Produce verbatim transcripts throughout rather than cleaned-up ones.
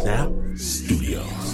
Snap Studios.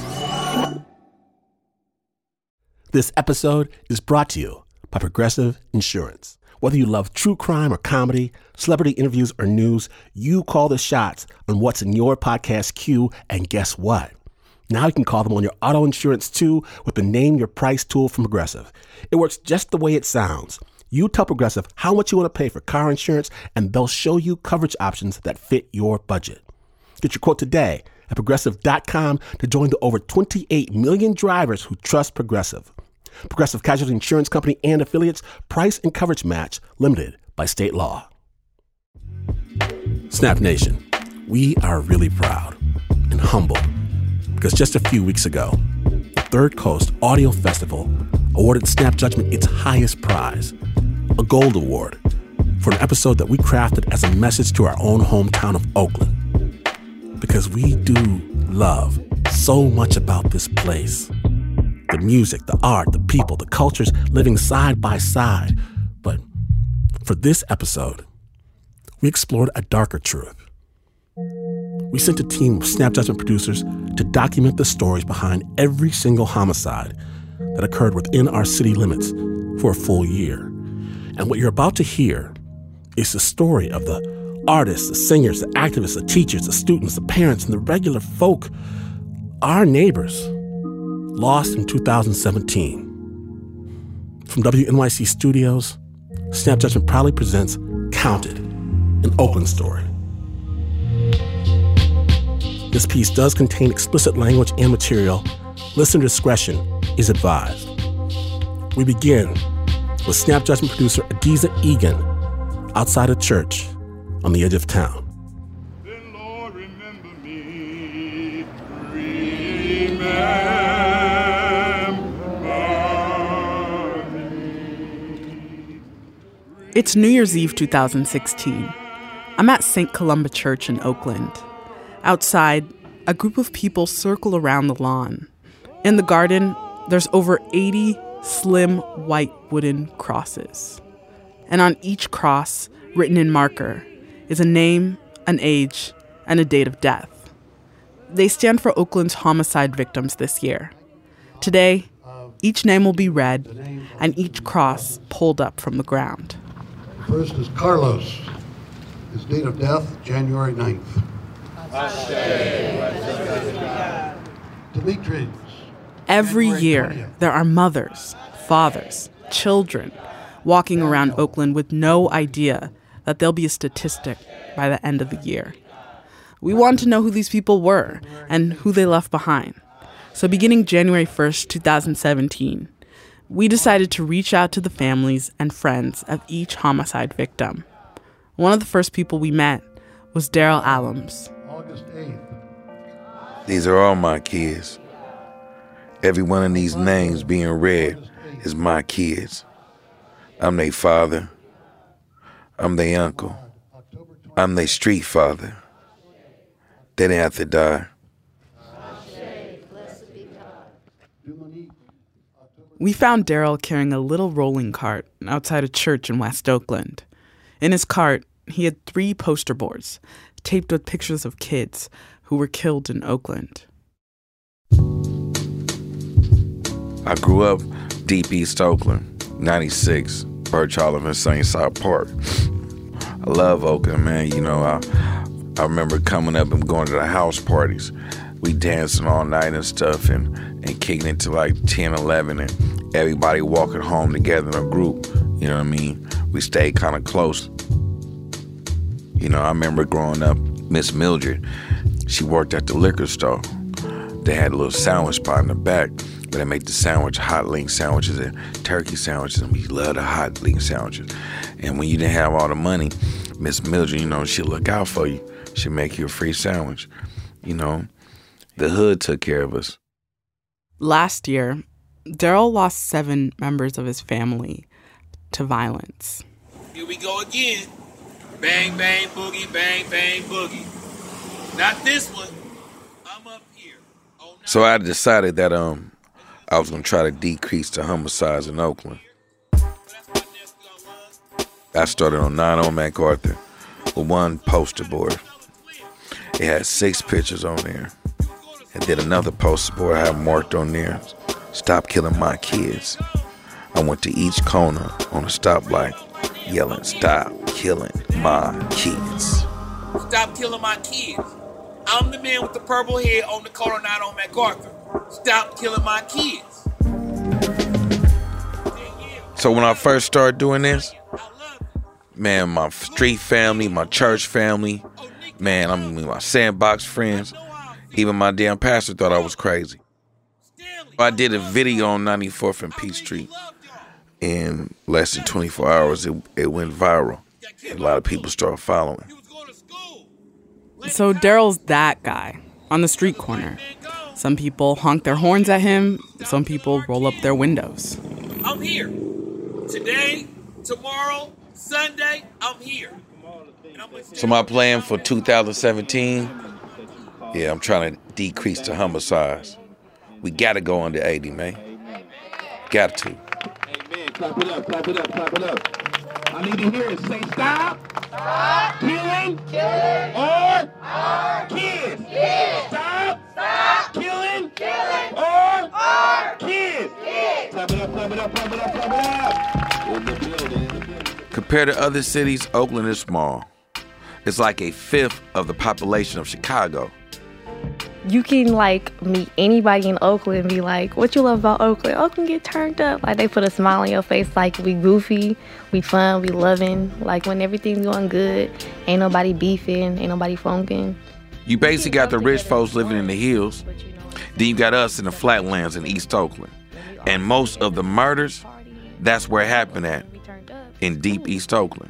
This episode is brought to you by Progressive Insurance. Whether you love true crime or comedy, celebrity interviews or news, you call the shots on what's in your podcast queue, and guess what? Now you can call them on your auto insurance too with the Name Your Price tool from Progressive. It works just the way it sounds. You tell Progressive how much you want to pay for car insurance, and they'll show you coverage options that fit your budget. Get your quote today at Progressive dot com to join the over twenty-eight million drivers who trust Progressive. Progressive Casualty Insurance Company and affiliates. Price and coverage match limited by state law. Snap Nation, we are really proud and humble because just a few weeks ago, the Third Coast Audio Festival awarded Snap Judgment its highest prize, a Gold Award, for an episode that we crafted as a message to our own hometown of Oakland. Because we do love so much about this place. The music, the art, the people, the cultures living side by side. But for this episode, we explored a darker truth. We sent a team of Snap Judgment producers to document the stories behind every single homicide that occurred within our city limits for a full year. And what you're about to hear is the story of the artists, the singers, the activists, the teachers, the students, the parents, and the regular folk, our neighbors, lost in two thousand seventeen. From W N Y C Studios, Snap Judgment proudly presents Counted, an Oakland story. This piece does contain explicit language and material. Listener discretion is advised. We begin with Snap Judgment producer Adiza Egan outside a church on the edge of town. Then Lord, remember me, remember. It's New Year's Eve two thousand sixteen. I'm at Saint Columba Church in Oakland. Outside, a group of people circle around the lawn. In the garden, there's over eighty slim white wooden crosses. And on each cross, written in marker, is a name, an age, and a date of death. They stand for Oakland's homicide victims this year. Today, each name will be read and each cross pulled up from the ground. First is Carlos. His date of death, January ninth. Demetrius. Every year, there are mothers, fathers, children walking around Oakland with no idea that they'll be a statistic by the end of the year. We want to know who these people were and who they left behind. So beginning January first, twenty seventeen, we decided to reach out to the families and friends of each homicide victim. One of the first people we met was Daryl Allums. August eighth. These are all my kids. Every one of these names being read is my kids. I'm their father. I'm their uncle. I'm their street father. They didn't have to die. We found Daryl carrying a little rolling cart outside a church in West Oakland. In his cart, he had three poster boards taped with pictures of kids who were killed in Oakland. I grew up deep East Oakland, ninety-six, Birch Olive and Sunnyside Park. I love Oakland, man. You know, I, I remember coming up and going to the house parties. We dancing all night and stuff and, and kicking it to like ten, eleven and everybody walking home together in a group. You know what I mean? We stayed kind of close. You know, I remember growing up, Miss Mildred, she worked at the liquor store. They had a little sandwich spot in the back, but they make the sandwich, hot link sandwiches and turkey sandwiches, and we love the hot link sandwiches. And when you didn't have all the money, Miss Mildred, you know, she'd look out for you. She'd make you a free sandwich, you know. The hood took care of us. Last year, Daryl lost seven members of his family to violence. Here we go again. Bang, bang, boogie, bang, bang, boogie. Not this one. I'm up here. Oh, no. So I decided that um, I was going to try to decrease the homicides in Oakland. I started on nine oh MacArthur with one poster board. It had six pictures on there. And then another poster board I have marked on there, "Stop killing my kids." I went to each corner on a stoplight yelling, "Stop killing my kids." Stop killing my kids. I'm the man with the purple head on the corner, not on MacArthur. Stop killing my kids. So when I first started doing this, man, my street family, my church family, man, I mean my sandbox friends, even my damn pastor thought I was crazy. I did a video on ninety-fourth and Peachtree. In less than twenty-four hours, it, it went viral. A lot of people started following. So Daryl's that guy on the street corner. Some people honk their horns at him. Some people roll up their windows. I'm here. Today, tomorrow, Sunday, I'm here. So my plan for two thousand seventeen, yeah, I'm trying to decrease the homicides. We gotta go under eighty, man. Got to. Amen. Clap it up, clap it up, clap it up. I need to hear it. Say stop. Stop. Killing. Killing. Or. Or. Kids. Kids. Stop. Stop. Killing. Killing. Or. Or. Kids. Kids. Clap it up, clap it up, clap it up, clap it up. In the building, in the building. Compared to other cities, Oakland is small. It's like a fifth of the population of Chicago. You can, like, meet anybody in Oakland and be like, "What you love about Oakland?" Oakland get turned up. Like, they put a smile on your face, like, we goofy, we fun, we loving. Like, when everything's going good, ain't nobody beefing, ain't nobody funking. You basically got the rich folks living in the hills. Then you got us in the flatlands in East Oakland. And most of the murders, that's where it happened at, in deep East Oakland.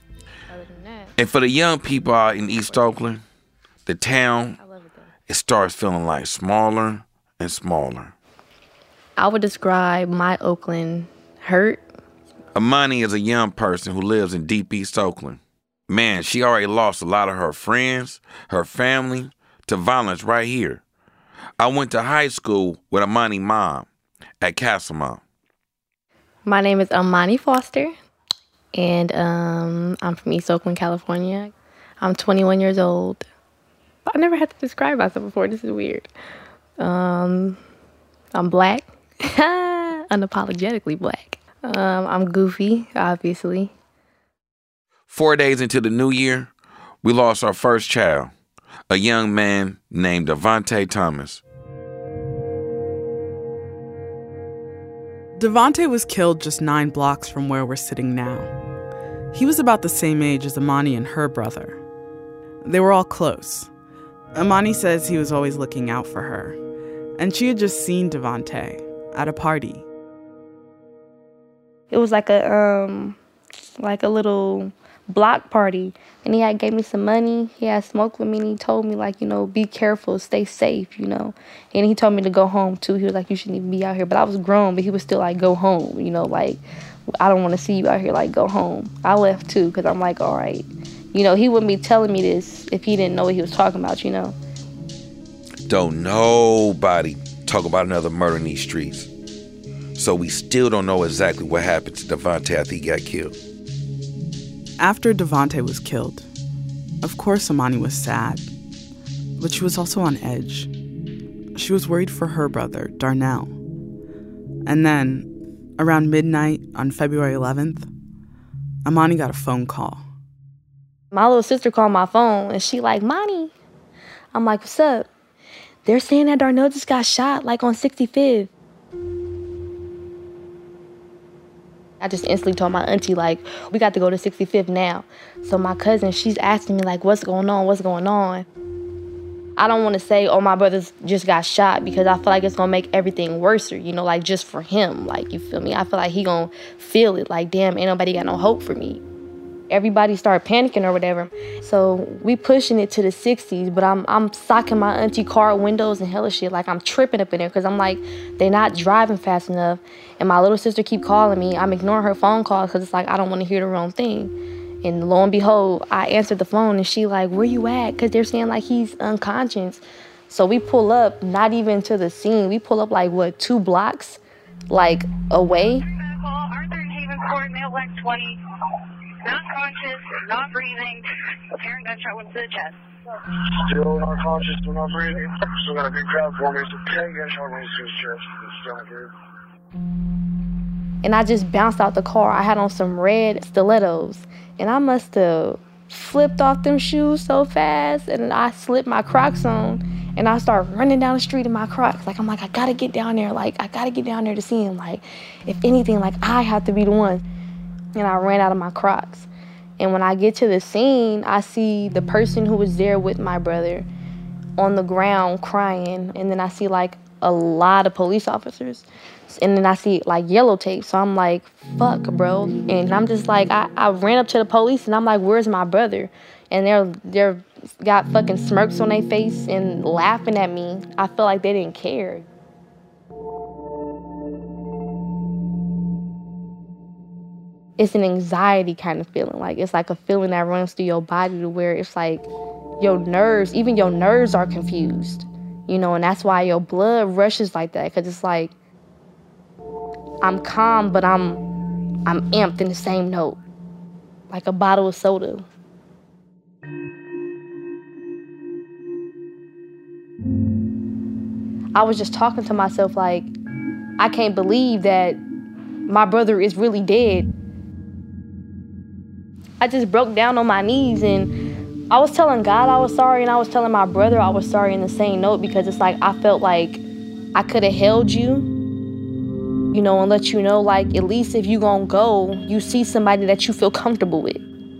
And for the young people out in East Oakland, the town, it starts feeling like smaller and smaller. I would describe my Oakland hurt. Amani is a young person who lives in deep East Oakland. Man, she already lost a lot of her friends, her family, to violence right here. I went to high school with Amani's mom at Castlemont. My name is Amani Foster, and um, I'm from East Oakland, California. I'm twenty-one years old. I never had to describe myself before. This is weird. Um, I'm black, unapologetically black. Um, I'm goofy, obviously. Four days into the new year, we lost our first child, a young man named Devontae Thomas. Devontae was killed just nine blocks from where we're sitting now. He was about the same age as Amani and her brother. They were all close. Amani says he was always looking out for her, and she had just seen Devontae at a party. It was like a um, like a little block party, and he had gave me some money. He had smoked with me, and he told me, like, you know, be careful, stay safe, you know. And he told me to go home too. He was like, you shouldn't even be out here. But I was grown, but he was still like, go home, you know, like, I don't want to see you out here, like, go home. I left too, because I'm like, all right. You know, he wouldn't be telling me this if he didn't know what he was talking about, you know. Don't nobody talk about another murder in these streets. So we still don't know exactly what happened to Devontae after he got killed. After Devontae was killed, of course Amani was sad, but she was also on edge. She was worried for her brother, Darnell. And then, around midnight on February eleventh, Amani got a phone call. My little sister called my phone, and she like, Monty. I'm like, what's up? They're saying that Darnell just got shot, like, on sixty-fifth. I just instantly told my auntie, like, we got to go to sixty-fifth now. So my cousin, she's asking me, like, what's going on, what's going on? I don't want to say, oh, my brother just got shot, because I feel like it's going to make everything worse, you know, like, just for him. Like, you feel me? I feel like he going to feel it. Like, damn, ain't nobody got no hope for me. Everybody started panicking or whatever. So we pushing it to the sixties, but I'm I'm socking my auntie car windows and hella shit. Like, I'm tripping up in there because I'm like, they not driving fast enough. And my little sister keep calling me. I'm ignoring her phone calls because it's like, I don't want to hear the wrong thing. And lo and behold, I answered the phone and she like, where you at? Because they're saying like he's unconscious. So we pull up, not even to the scene. We pull up like, what, two blocks like away. Arthur and Haven Court, Mailbox twenty. Not conscious, not breathing, apparent gunshot wound to the chest. Still not conscious, still not breathing. Still got a big crowd for me. It's apparent gunshot wound to his chest. It's still not breathing. And I just bounced out the car. I had on some red stilettos. And I must have flipped off them shoes so fast. And I slipped my Crocs on. And I started running down the street in my Crocs. Like, I'm like, I gotta get down there. Like, I gotta get down there to see him. Like, if anything, like, I have to be the one. And I ran out of my Crocs. And when I get to the scene, I see the person who was there with my brother on the ground crying. And then I see, like, a lot of police officers. And then I see, like, yellow tape. So I'm like, fuck, bro. And I'm just like, I, I ran up to the police, and I'm like, where's my brother? And they're they're got fucking smirks on their face and laughing at me. I feel like they didn't care. It's an anxiety kind of feeling. Like, it's like a feeling that runs through your body to where it's like your nerves, even your nerves are confused. You know, and that's why your blood rushes like that. Because it's like, I'm calm, but I'm I'm amped in the same note. Like a bottle of soda. I was just talking to myself like, I can't believe that my brother is really dead. I just broke down on my knees, and I was telling God I was sorry, and I was telling my brother I was sorry in the same note, because it's like I felt like I could have held you, you know, and let you know, like, at least if you gonna go, you see somebody that you feel comfortable with.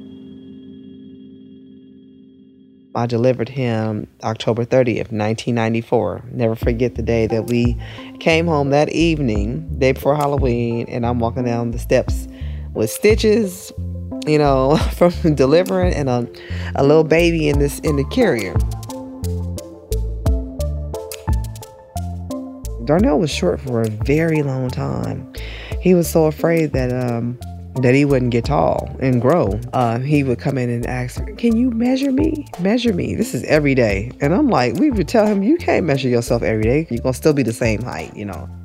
I delivered him October thirtieth, nineteen ninety-four. Never forget the day that we came home that evening, day before Halloween, and I'm walking down the steps with stitches, you know, from delivering, and a, a little baby in this in the carrier. Darnell was short for a very long time. He was so afraid that um, that he wouldn't get tall and grow. Uh, he would come in and ask, can you measure me? Measure me. This is every day. And I'm like, we would tell him, you can't measure yourself every day. You're going to still be the same height, you know.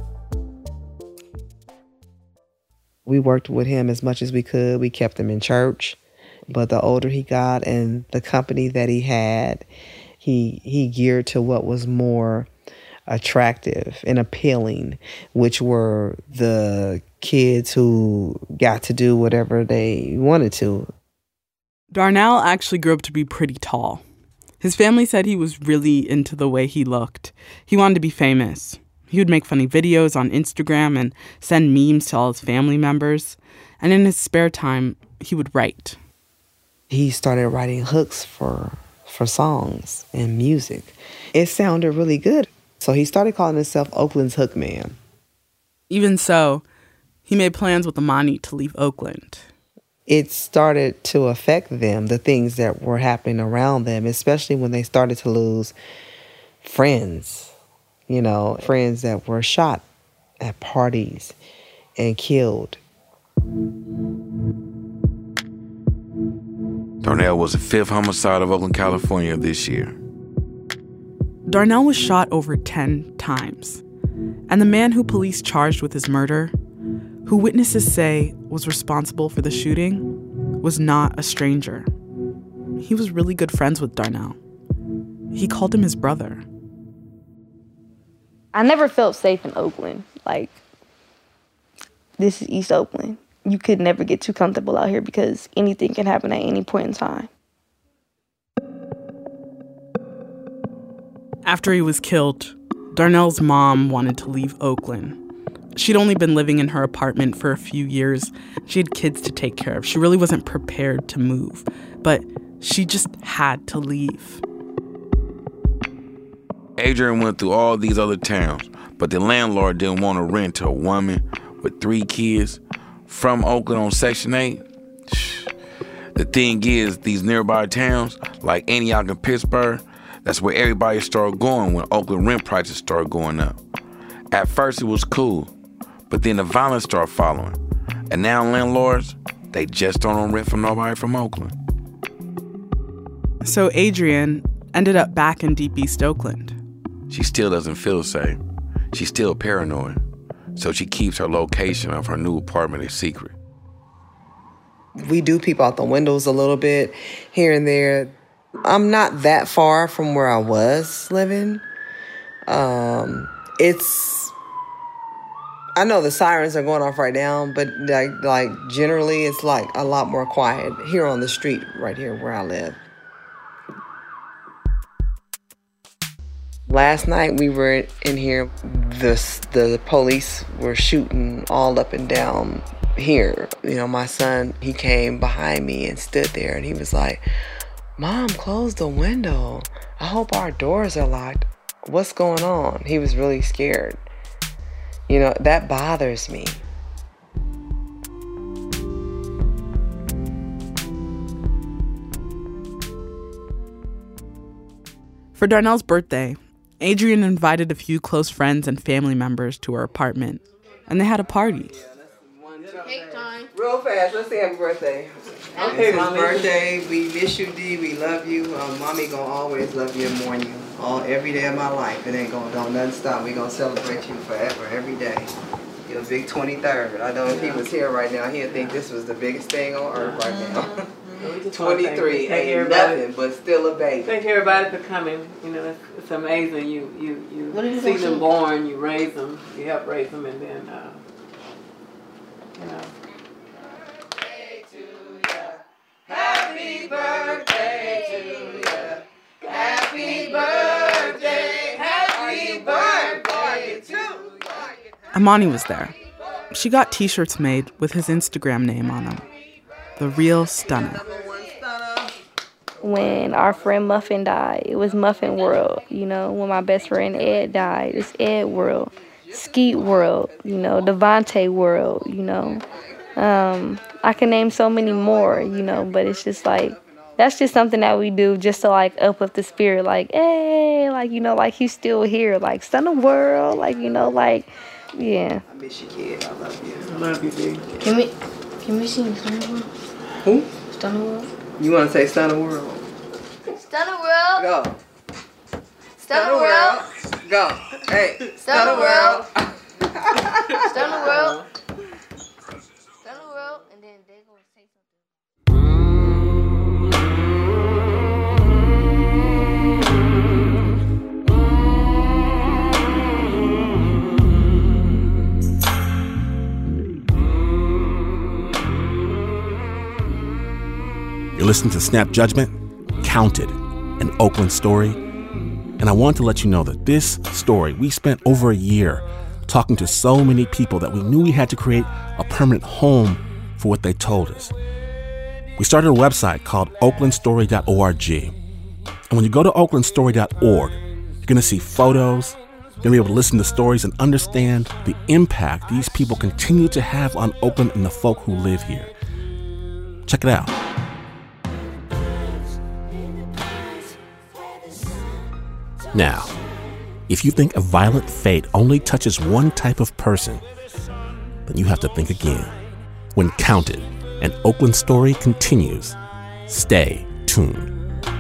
We worked with him as much as we could. We kept him in church. But the older he got and the company that he had, he he geared to what was more attractive and appealing, which were the kids who got to do whatever they wanted to. Darnell actually grew up to be pretty tall. His family said he was really into the way he looked. He wanted to be famous. He would make funny videos on Instagram and send memes to all his family members. And in his spare time, he would write. He started writing hooks for for songs and music. It sounded really good. So he started calling himself Oakland's Hook Man. Even so, he made plans with Amani to leave Oakland. It started to affect them, the things that were happening around them, especially when they started to lose friends, you know, friends that were shot at parties and killed. Darnell was the fifth homicide of Oakland, California this year. Darnell was shot over ten times. And the man who police charged with his murder, who witnesses say was responsible for the shooting, was not a stranger. He was really good friends with Darnell. He called him his brother. I never felt safe in Oakland. Like, this is East Oakland. You could never get too comfortable out here because anything can happen at any point in time. After he was killed, Darnell's mom wanted to leave Oakland. She'd only been living in her apartment for a few years. She had kids to take care of. She really wasn't prepared to move, but she just had to leave. Adrian went through all these other towns, but the landlord didn't want to rent to a woman with three kids from Oakland on Section eight. The thing is, these nearby towns, like Antioch and Pittsburgh, that's where everybody started going when Oakland rent prices started going up. At first, it was cool, but then the violence started following. And now landlords, they just don't rent from nobody from Oakland. So Adrian ended up back in Deep East Oakland. She still doesn't feel safe. She's still paranoid. So she keeps her location of her new apartment a secret. We do peep out the windows a little bit here and there. I'm not that far from where I was living. Um, it's, I know the sirens are going off right now, but like, like generally it's like a lot more quiet here on the street right here where I live. Last night we were in here, the, the police were shooting all up and down here. You know, my son, he came behind me and stood there and he was like, "Mom, close the window. I hope our doors are locked. What's going on?" He was really scared. You know, that bothers me. For Darnell's birthday, Adrienne invited a few close friends and family members to her apartment, and they had a party. Cake time. Real fast, let's say happy birthday. Okay, it's his birthday. We miss you, D. We love you. Um, Mommy gonna always love you and mourn you all every day of my life. It ain't gonna don't nothing stop. We gonna celebrate you forever, every day. Your big twenty-third. I know if he was here right now, he'd think this was the biggest thing on earth right now. twenty-three ain't nothing, but still a baby. Thank everybody for coming. You know, it's, it's amazing. You you you see them born, you raise them, you help raise them, and then uh, you know. Happy birthday to you. Happy birthday. Happy birthday to you. Amani was there. She got t-shirts made with his Instagram name on them. The Real Stunner. When our friend Muffin died, it was Muffin World. You know, when my best friend Ed died, it's Ed World. Skeet World, you know, Devontae World, you know. Um, I can name so many more, you know, but it's just like, that's just something that we do just to like uplift the spirit, like, hey, like, you know, like he's still here, like Stunner World, like, you know, like, yeah. I miss you, kid. I love you. I love you, D. Can we, can we sing Stunner World? Who? Stunner World. You want to say Stunner World? Stunner World. Go. Stunner World. Go. Hey. Stunner World. Stunner World. Stunner World. And then they gonna say You're listening to Snap Judgment, Counted, an Oakland story. And I want to let you know that this story, we spent over a year talking to so many people that we knew we had to create a permanent home for what they told us. We started a website called oakland story dot org. And when you go to oakland story dot org, you're going to see photos, you're going to be able to listen to stories and understand the impact these people continue to have on Oakland and the folk who live here. Check it out. Now, if you think a violent fate only touches one type of person, then you have to think again. When Counted, an Oakland story continues, stay tuned.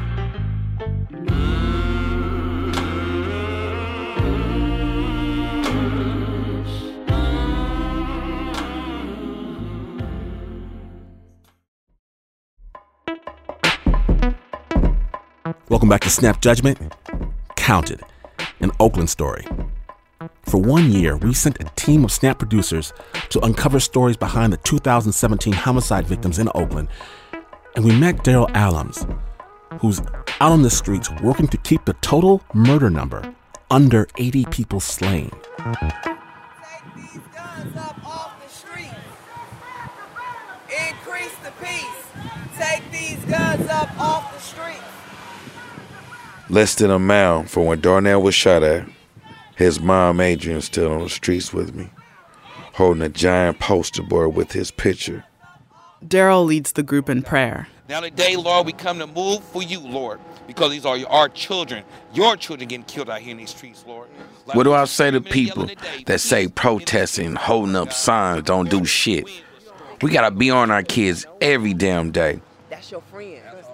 Welcome back to Snap Judgment, Counted, an Oakland story. For one year, we sent a team of Snap producers to uncover stories behind the two thousand seventeen homicide victims in Oakland, and we met Daryl Allums, who's out on the streets working to keep the total murder number under eighty people slain. Take these guns up off the street. Increase the peace. Take these guns up off the street. Less than a mile from where Darnell was shot at, his mom Adrienne still on the streets with me, holding a giant poster board with his picture. Daryl leads the group in prayer. Now today, Lord, we come to move for you, Lord, because these are our children, your children getting killed out here in these streets, Lord. Like what do I say to people that say protesting, holding up signs don't do shit? We gotta be on our kids every damn day. That's your friend.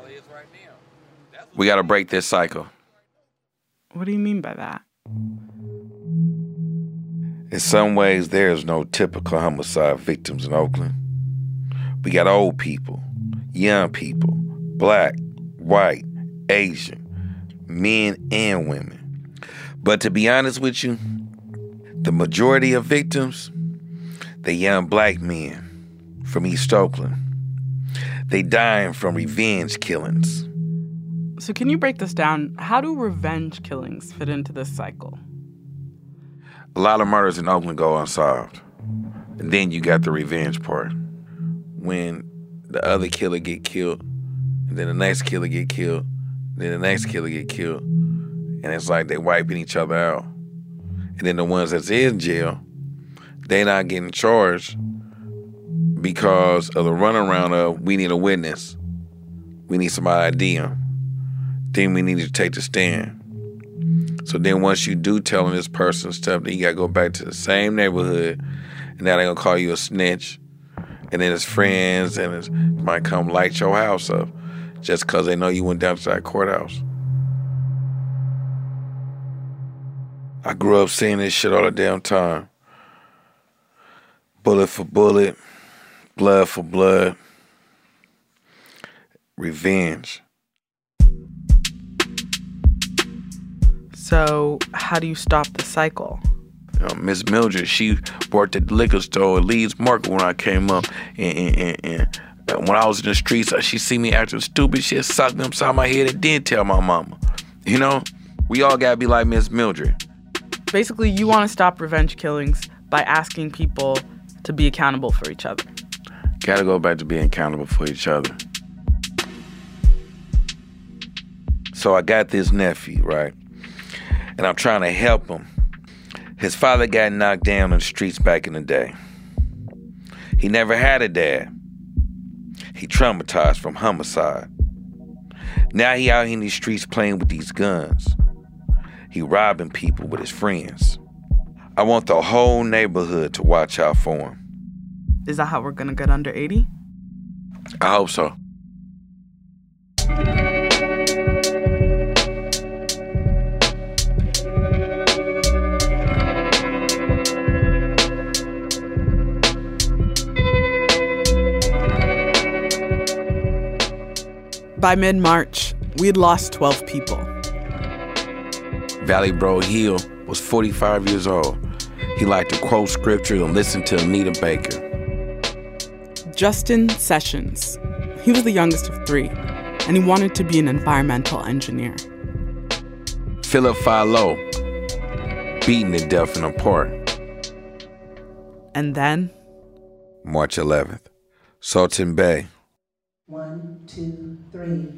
We gotta break this cycle. What do you mean by that? In some ways, there is no typical homicide victims in Oakland. We got old people, young people, black, white, Asian, men and women. But to be honest with you, the majority of victims, the young black men from East Oakland. They dying from revenge killings. So can you break this down? How do revenge killings fit into this cycle? A lot of murders in Oakland go unsolved. And then you got the revenge part. When the other killer get killed, and then the next killer get killed, then the next killer get killed, and it's like they wiping each other out. And then the ones that's in jail, they not getting charged because of the runaround of we need a witness. We need somebody to I D them. Then we need to take the stand. So then once you do telling this person stuff, then you got to go back to the same neighborhood, and now they're going to call you a snitch. And then his friends and his might come light your house up just because they know you went down to that courthouse. I grew up seeing this shit all the damn time. Bullet for bullet, blood for blood, revenge. So how do you stop the cycle? You know, Miss Mildred, she worked at the liquor store at Leeds Market when I came up. And, and, and, and when I was in the streets, she see me acting stupid shit, sucked them inside my head and didn't tell my mama. You know, we all gotta be like Miss Mildred. Basically, you want to stop revenge killings by asking people to be accountable for each other. Gotta go back to being accountable for each other. So I got this nephew, right? And I'm trying to help him. His father got knocked down in the streets back in the day. He never had a dad. He traumatized from homicide. Now he out here in these streets playing with these guns. He robbing people with his friends. I want the whole neighborhood to watch out for him. Is that how we're gonna get under eighty? I hope so. By mid-March, we had lost twelve people. Valley Bro Hill was forty-five years old. He liked to quote scripture and listen to Anita Baker. Justin Sessions. He was the youngest of three, and he wanted to be an environmental engineer. Philip Philo, beaten to death in a park. And then? March eleventh, Sultan Bey. One, two, three.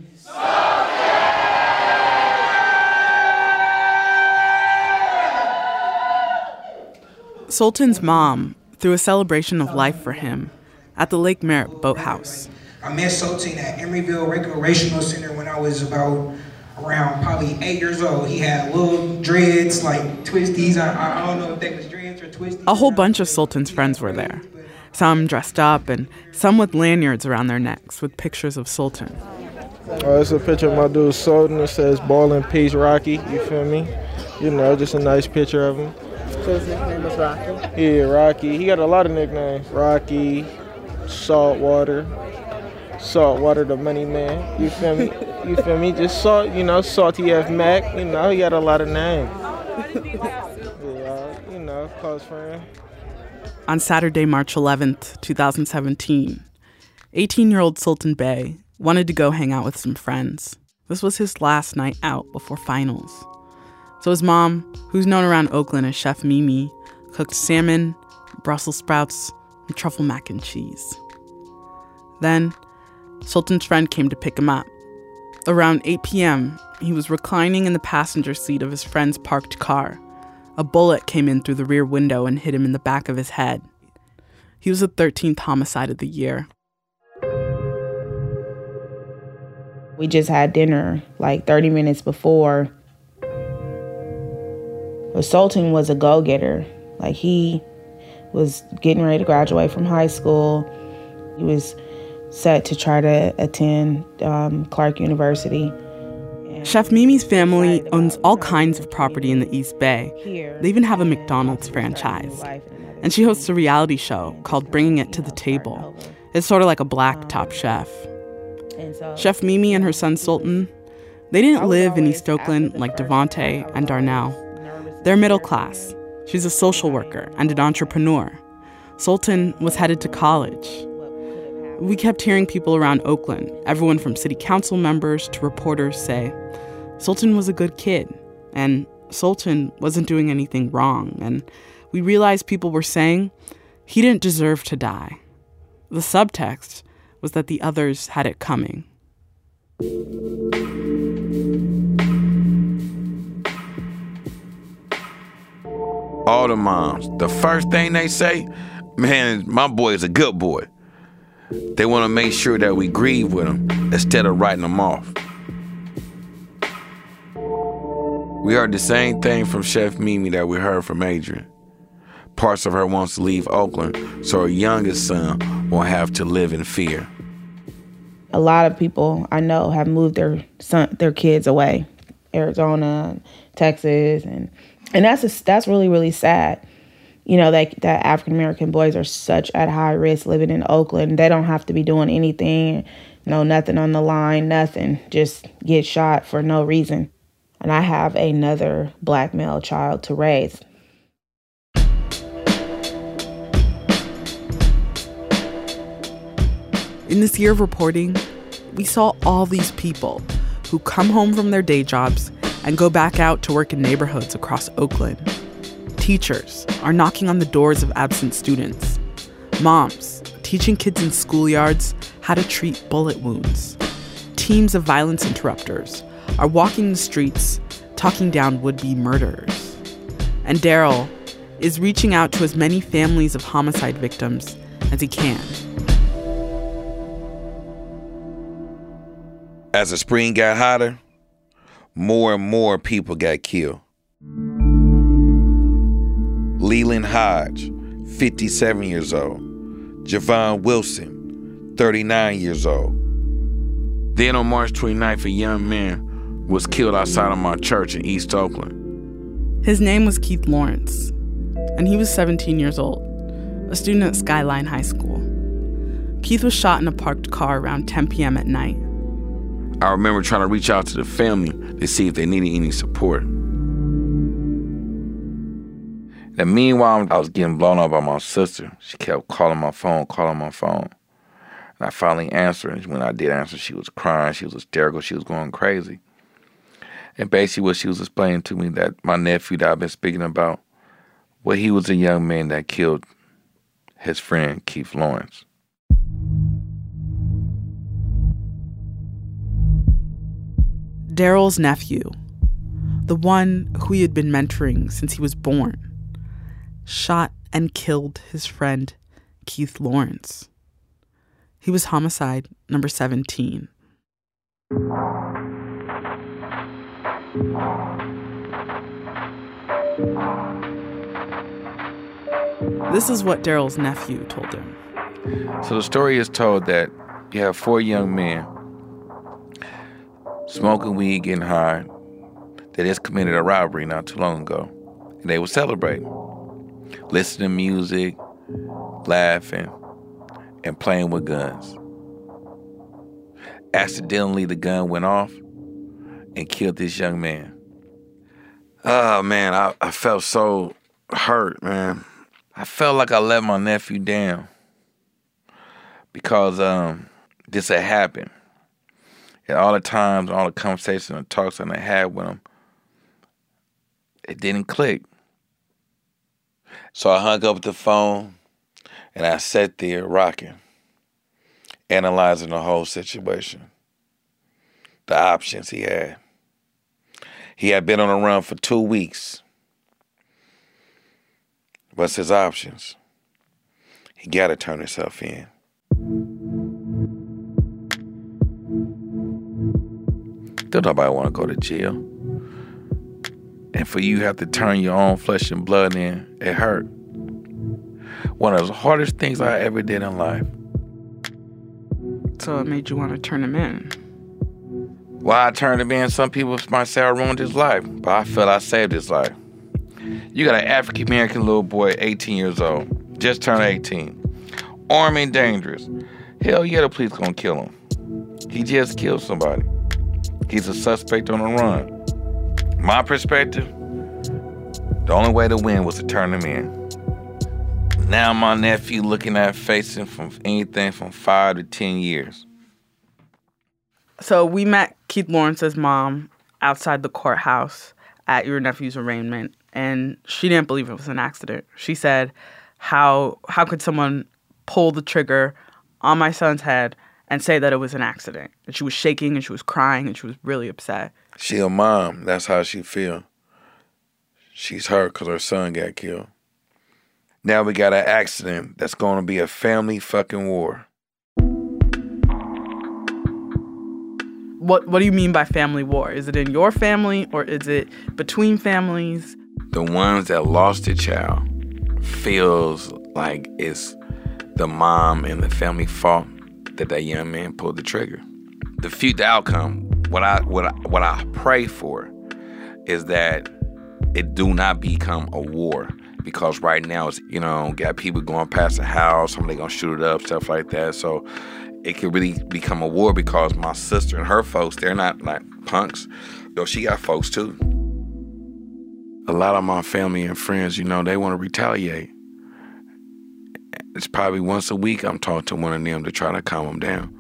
Sultan's mom threw a celebration of life for him at the Lake Merritt Boathouse. I met Sultan at Emeryville Recreational Center when I was about around probably eight years old. He had little dreads, like twisties. I, I don't know if they was dreads or twisties. A whole bunch of Sultan's friends were there. Some dressed up and some with lanyards around their necks with pictures of Sultan. Oh, it's a picture of my dude Sultan. It says Ball and Peace Rocky, you feel me? You know, just a nice picture of him. So his nickname was Rocky? Yeah, Rocky. He got a lot of nicknames. Rocky, Saltwater, Saltwater the Money Man, you feel me? You feel me? Just Salt, you know, Salty F Mac, you know, he got a lot of names. Yeah, you know, close friend. On Saturday, March eleventh, twenty seventeen, eighteen-year-old Sultan Bey wanted to go hang out with some friends. This was his last night out before finals. So his mom, who's known around Oakland as Chef Mimi, cooked salmon, Brussels sprouts, and truffle mac and cheese. Then, Sultan's friend came to pick him up. Around eight p.m., he was reclining in the passenger seat of his friend's parked car. A bullet came in through the rear window and hit him in the back of his head. He was the thirteenth homicide of the year. We just had dinner like thirty minutes before. But Sultan was a go-getter. Like, he was getting ready to graduate from high school. He was set to try to attend um, Clark University. Chef Mimi's family owns all kinds of property in the East Bay. They even have a McDonald's franchise. And she hosts a reality show called Bringing It to the Table. It's sort of like a black um, Top Chef. And so, Chef Mimi and her son Sultan, they didn't live in East Oakland like Devontae and Darnell. They're middle class. She's a social worker and an entrepreneur. Sultan was headed to college. We kept hearing people around Oakland, everyone from city council members to reporters, say Sultan was a good kid and Sultan wasn't doing anything wrong. And we realized people were saying he didn't deserve to die. The subtext was that the others had it coming. All the moms, the first thing they say, man, my boy is a good boy. They want to make sure that we grieve with him instead of writing him off. We heard the same thing from Chef Mimi that we heard from Adrian. Parts of her wants to leave Oakland so her youngest son won't have to live in fear. A lot of people I know have moved their son, their kids away, Arizona, Texas, and and that's a, that's really really sad. You know, that that African American boys are such at high risk living in Oakland. They don't have to be doing anything, no nothing on the line, nothing. Just get shot for no reason. And I have another black male child to raise. In this year of reporting, we saw all these people who come home from their day jobs and go back out to work in neighborhoods across Oakland. Teachers are knocking on the doors of absent students. Moms teaching kids in schoolyards how to treat bullet wounds. Teams of violence interrupters are walking the streets, talking down would-be murderers. And Daryl is reaching out to as many families of homicide victims as he can. As the spring got hotter, more and more people got killed. Leland Hodge, fifty-seven years old. Javon Wilson, thirty-nine years old. Then on March twenty-ninth, a young man was killed outside of my church in East Oakland. His name was Keith Lawrence, and he was seventeen years old, a student at Skyline High School. Keith was shot in a parked car around ten p.m. at night. I remember trying to reach out to the family to see if they needed any support. And meanwhile, I was getting blown up by my sister. She kept calling my phone, calling my phone. And I finally answered. And when I did answer, she was crying. She was hysterical. She was going crazy. And basically what she was explaining to me that my nephew that I've been speaking about, well, he was a young man that killed his friend, Keith Lawrence. Daryl's nephew, the one who he had been mentoring since he was born, shot and killed his friend, Keith Lawrence. He was homicide number seventeen. This is what Daryl's nephew told him. So the story is told that you have four young men smoking weed, getting high. They just committed a robbery not too long ago. And they were celebrating, listening to music, laughing, and playing with guns. Accidentally, the gun went off and killed this young man. Oh, man, I, I felt so hurt, man. I felt like I let my nephew down because um, this had happened. And all the times, all the conversations and talks that I had with him, it didn't click. So I hung up the phone and I sat there rocking, analyzing the whole situation, the options he had. He had been on the run for two weeks. What's his options? He got to turn himself in. Don't nobody want to go to jail. And for you to have to turn your own flesh and blood in, it hurt. One of the hardest things I ever did in life. So it made you want to turn him in? Why I turned him in, some people might say I ruined his life, but I felt I saved his life. You got an African-American little boy, eighteen years old, just turned eighteen, armed and dangerous. Hell yeah, the police gonna kill him. He just killed somebody. He's a suspect on the run. My perspective, the only way to win was to turn him in. Now my nephew looking at facing from anything from five to ten years. So we met Keith Lawrence's mom outside the courthouse at your nephew's arraignment, and she didn't believe it was an accident. She said, how how could someone pull the trigger on my son's head and say that it was an accident? And she was shaking and she was crying and she was really upset. She a mom. That's how she feel. She's hurt because her son got killed. Now we got an accident that's going to be a family fucking war. What What do you mean by family war? Is it in your family or is it between families? The ones that lost a child feels like it's the mom and the family fault that that young man pulled the trigger. The future outcome, what I what I, what I pray for, is that it do not become a war. Because right now it's, you know, got people going past the house, somebody gonna shoot it up, stuff like that. So it could really become a war because my sister and her folks, they're not like punks. Though she got folks too. A lot of my family and friends, you know, they want to retaliate. It's probably once a week I'm talking to one of them to try to calm them down.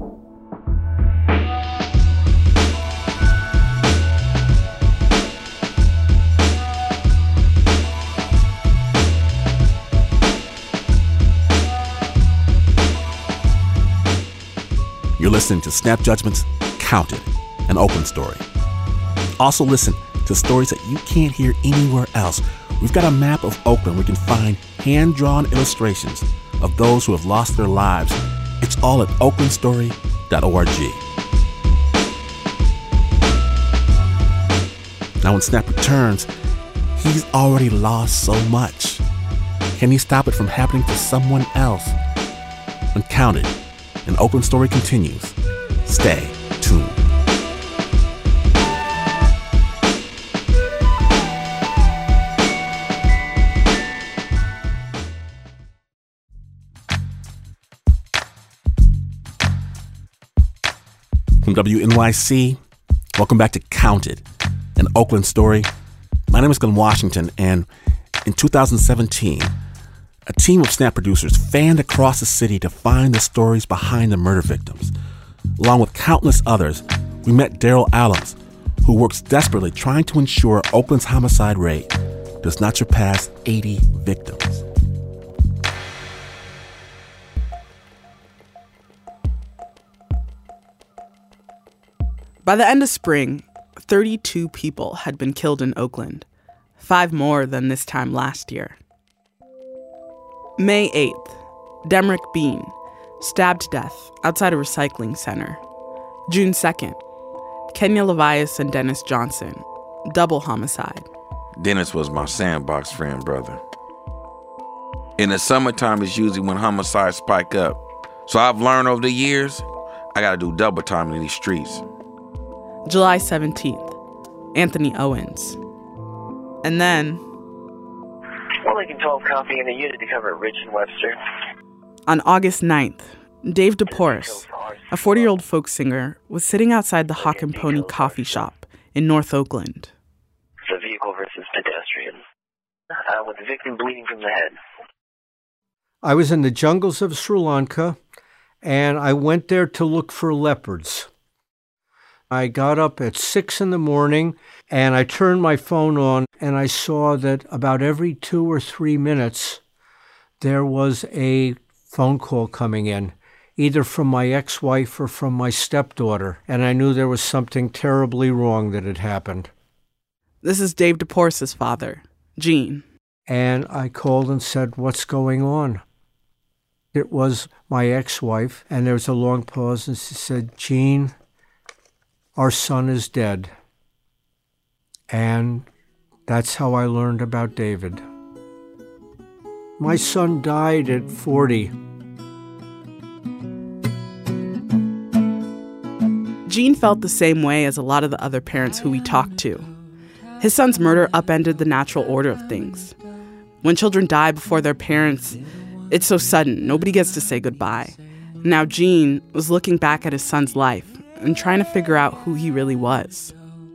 You're listening to Snap Judgment's Counted, an Oakland story. Also listen to stories that you can't hear anywhere else. We've got a map of Oakland where you can find hand-drawn illustrations of those who have lost their lives. It's all at oakland story dot org. Now when Snap returns, he's already lost so much. Can he stop it from happening to someone else? When Counted, an Oakland story continues. Stay tuned. From W N Y C, welcome back to Counted, an Oakland story. My name is Glenn Washington, and in two thousand seventeen, a team of Snap producers fanned across the city to find the stories behind the murder victims. Along with countless others, we met Daryl Allums, who works desperately trying to ensure Oakland's homicide rate does not surpass eighty victims. By the end of spring, thirty-two people had been killed in Oakland, five more than this time last year. May eighth, Demrick Bean, stabbed to death outside a recycling center. June second, Kenya Levias and Dennis Johnson, double homicide. Dennis was my sandbox friend, brother. In the summertime is usually when homicides spike up. So I've learned over the years, I gotta do double time in these streets. July seventeenth, Anthony Owens. And then... one Lincoln twelve copy in a unit to cover Ridge and Webster. On August ninth, Dave DePorce, a forty-year-old folk singer, was sitting outside the Hawk and Pony coffee shop in North Oakland. The vehicle versus pedestrian. Uh, with the victim bleeding from the head. I was in the jungles of Sri Lanka, and I went there to look for leopards. I got up at six in the morning, and I turned my phone on, and I saw that about every two or three minutes, there was a phone call coming in, either from my ex-wife or from my stepdaughter, and I knew there was something terribly wrong that had happened. This is Dave DePorce's father, Gene. And I called and said, "What's going on?" It was my ex-wife, and there was a long pause, and she said, "Gene, our son is dead." And that's how I learned about David. My son died at forty. Gene felt the same way as a lot of the other parents who we talked to. His son's murder upended the natural order of things. When children die before their parents, it's so sudden, nobody gets to say goodbye. Now Gene was looking back at his son's life and trying to figure out who he really was.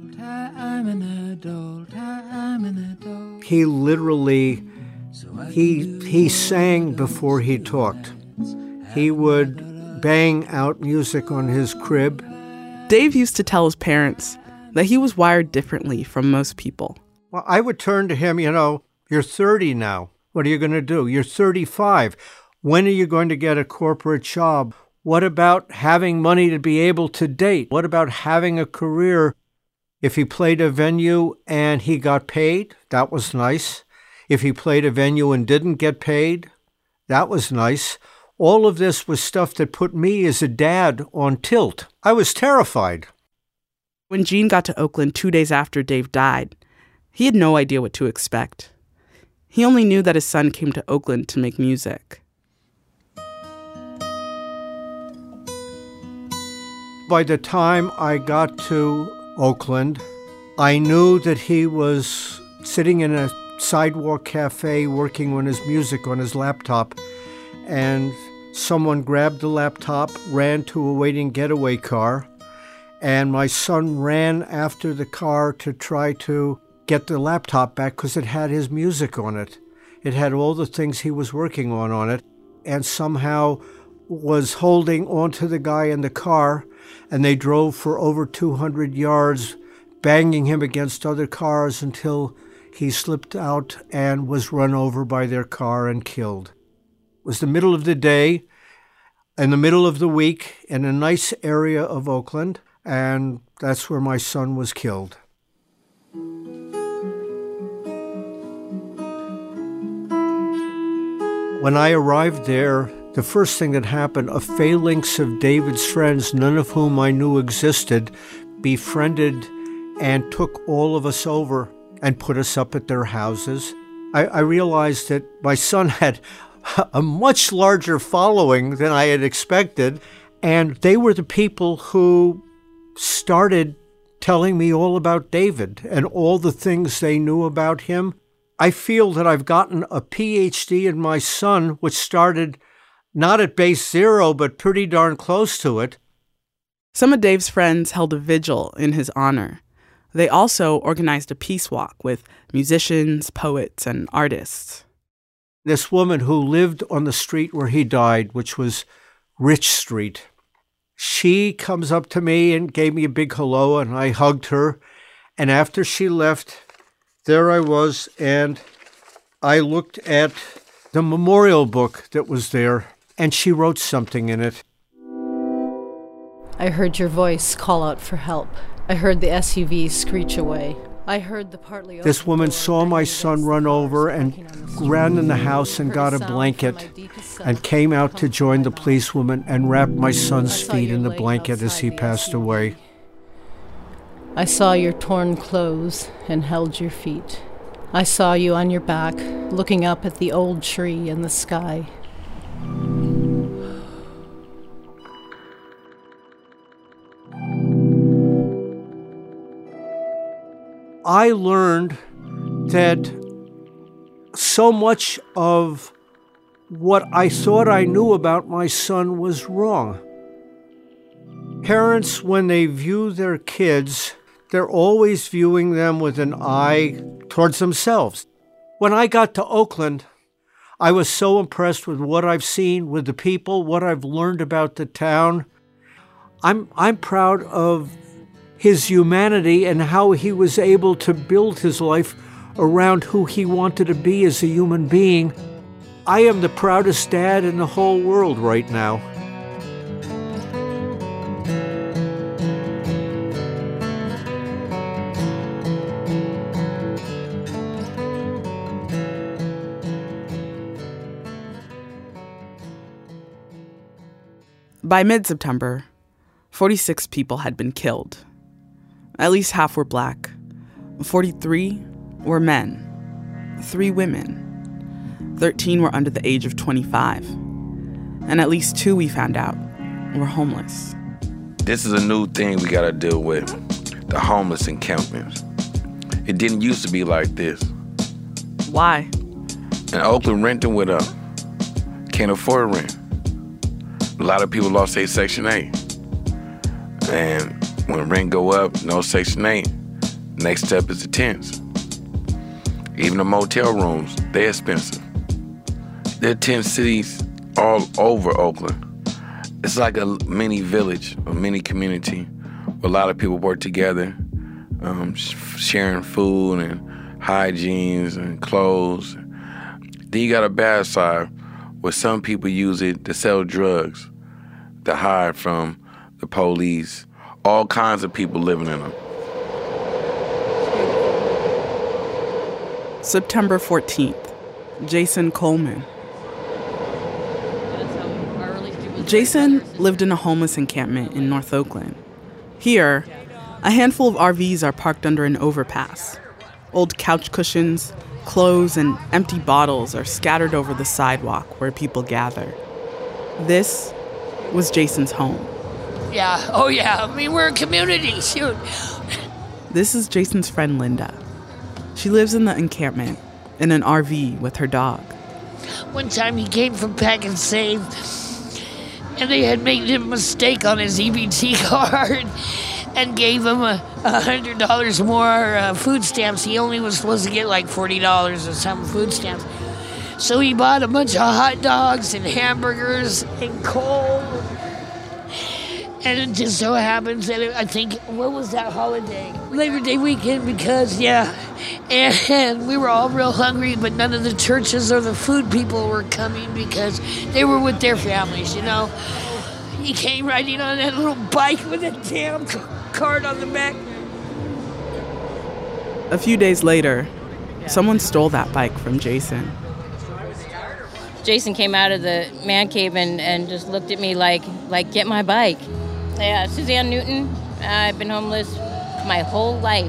He literally, he, he sang before he talked. He would bang out music on his crib. Dave used to tell his parents that he was wired differently from most people. Well, I would turn to him, you know, you're thirty now. What are you going to do? You're thirty-five. When are you going to get a corporate job? What about having money to be able to date? What about having a career? If he played a venue and he got paid, that was nice. If he played a venue and didn't get paid, that was nice. All of this was stuff that put me as a dad on tilt. I was terrified. When Gene got to Oakland two days after Dave died, he had no idea what to expect. He only knew that his son came to Oakland to make music. By the time I got to Oakland, I knew that he was sitting in a sidewalk cafe working on his music on his laptop, and someone grabbed the laptop, ran to a waiting getaway car, and my son ran after the car to try to get the laptop back because it had his music on it. It had all the things he was working on on it, and somehow was holding onto the guy in the car, and they drove for over two hundred yards, banging him against other cars until he slipped out and was run over by their car and killed. It was the middle of the day, in the middle of the week, in a nice area of Oakland, and that's where my son was killed. When I arrived there, the first thing that happened, a phalanx of David's friends, none of whom I knew existed, befriended and took all of us over and put us up at their houses. I, I realized that my son had a much larger following than I had expected, and they were the people who started telling me all about David and all the things they knew about him. I feel that I've gotten a P H D in my son, which started not at base zero, but pretty darn close to it. Some of Dave's friends held a vigil in his honor. They also organized a peace walk with musicians, poets, and artists. This woman who lived on the street where he died, which was Rich Street, she comes up to me and gave me a big hello, and I hugged her. And after she left, there I was, and I looked at the memorial book that was there, and she wrote something in it. I heard your voice call out for help. I heard the S U V screech away. I heard the partly This woman saw my son run over and ran in the house and got a blanket and came out to join the policewoman and wrapped my son's feet in the blanket as he passed away. I saw your torn clothes and held your feet. I saw you on your back, looking up at the old tree in the sky. I learned that so much of what I thought I knew about my son was wrong. Parents, when they view their kids, they're always viewing them with an eye towards themselves. When I got to Oakland, I was so impressed with what I've seen, with the people, what I've learned about the town. I'm, I'm proud of his humanity and how he was able to build his life around who he wanted to be as a human being. I am the proudest dad in the whole world right now. By mid-September, forty-six people had been killed. At least half were black. forty-three were men. Three women. thirteen were under the age of twenty-five. And at least two, we found out, were homeless. This is a new thing we gotta deal with. The homeless encampments. It didn't used to be like this. Why? In Oakland, renting with a can't afford rent. A lot of people lost their Section eight. And when rent go up, no Section eight, next step is the tents. Even the motel rooms, they're expensive. There are tent cities all over Oakland. It's like a mini village, a mini community, where a lot of people work together, um, sharing food and hygienes and clothes. Then you got a bad side where some people use it to sell drugs, to hide from the police. All kinds of people living in them. September fourteenth, Jason Coleman. Jason lived in a homeless encampment in North Oakland. Here, a handful of R Vs are parked under an overpass. Old couch cushions, clothes, and empty bottles are scattered over the sidewalk where people gather. This was Jason's home. Yeah, oh yeah, I mean, we're a community, shoot. This is Jason's friend Linda. She lives in the encampment in an R V with her dog. One time he came from Pack and Save, and they had made a mistake on his E B T card and gave him a one hundred dollars more uh, food stamps. He only was supposed to get like forty dollars or some food stamps. So he bought a bunch of hot dogs and hamburgers and coal. And it just so happens that it, I think, what was that holiday? Labor Day weekend, because, yeah. And, and we were all real hungry, but none of the churches or the food people were coming because they were with their families, you know. He came riding on that little bike with a damn card on the back. A few days later, someone stole that bike from Jason. Jason came out of the man cave and, and just looked at me like, like, get my bike. Yeah, Suzanne Newton. I've been homeless my whole life.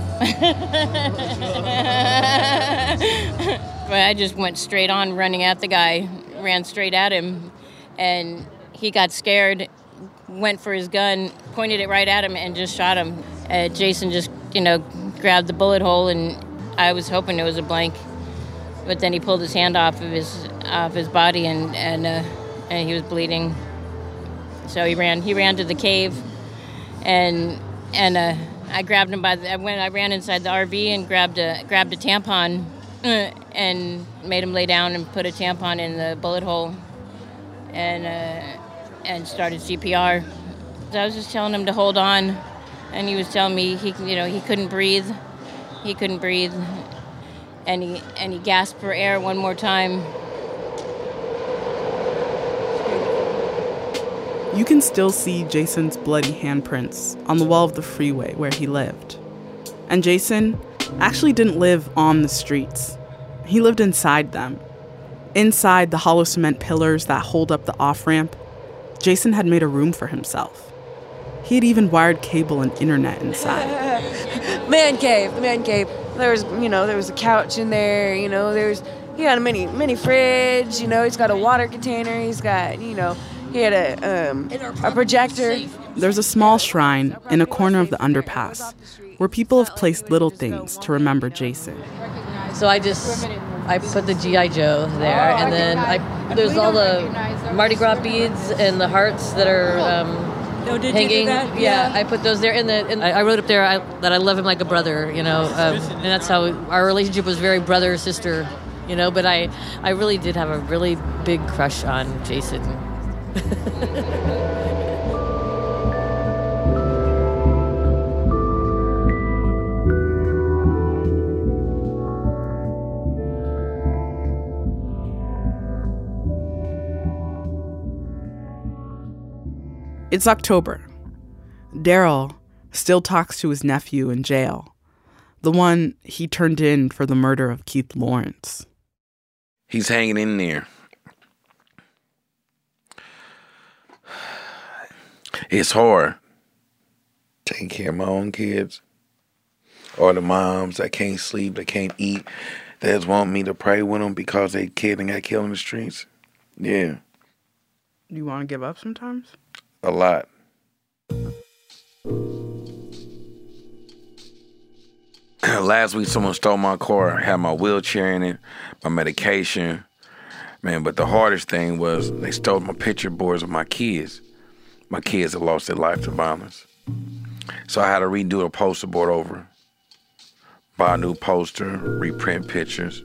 But I just went straight on running at the guy, ran straight at him, and he got scared, went for his gun, pointed it right at him, and just shot him. Uh, Jason just, you know, grabbed the bullet hole, and I was hoping it was a blank. But then he pulled his hand off of his off his body, and and uh, and he was bleeding. So he ran. He ran to the cave, and and uh, I grabbed him by the. I went. I ran inside the R V and grabbed a grabbed a tampon, uh, and made him lay down and put a tampon in the bullet hole, and uh, and started C P R. So I was just telling him to hold on, and he was telling me he you know he couldn't breathe, he couldn't breathe, and he and he gasped for air one more time. You can still see Jason's bloody handprints on the wall of the freeway where he lived. And Jason actually didn't live on the streets. He lived inside them. Inside the hollow cement pillars that hold up the off-ramp, Jason had made a room for himself. He had even wired cable and internet inside. Man cave, the man cave. There was, you know, there was a couch in there, you know, there's, he got a mini, mini fridge, you know, he's got a water container, he's got, you know, he had a um, a projector. There's a small shrine in a corner of the underpass where people have placed little things to remember Jason. So I just, I put the G I Joe there, and then I there's all the Mardi Gras beads and the hearts that are um, oh, did hanging. You do that? Yeah, Yeah. I put those there, and, the, and I, I wrote up there I, that I love him like a brother, you know, um, and that's how our relationship was very brother-sister, you know, but I, I really did have a really big crush on Jason. It's October. Daryl still talks to his nephew in jail, the one he turned in for the murder of Keith Lawrence. He's hanging in there. It's hard taking care of my own kids, or the moms that can't sleep, that can't eat, that just want me to pray with them because they kid and got killed in the streets. Yeah. Do you want to give up sometimes? A lot. Last week, someone stole my car. I had my wheelchair in it, my medication. Man, but the hardest thing was they stole my picture boards of my kids. My kids had lost their life to violence. So I had to redo a poster board over, buy a new poster, reprint pictures.